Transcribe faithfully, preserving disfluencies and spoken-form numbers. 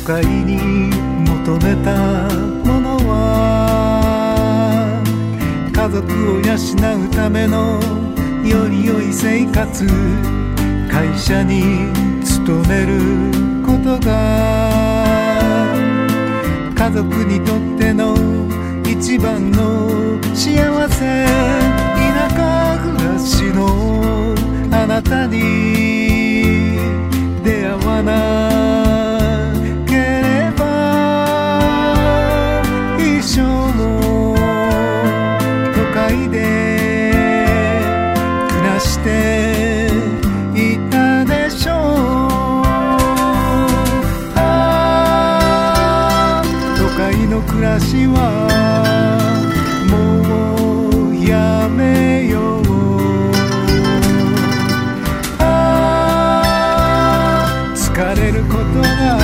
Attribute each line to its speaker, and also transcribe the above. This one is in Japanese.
Speaker 1: 都会に求めたものは家族を養うためのより良い生活、会社に勤めることが家族にとっての一番の幸せ。田舎暮らしのあなたに出会わなければ一生も都会で暮らしていたでしょう。ああ都会の暮らしはもうやめよう。疲れることが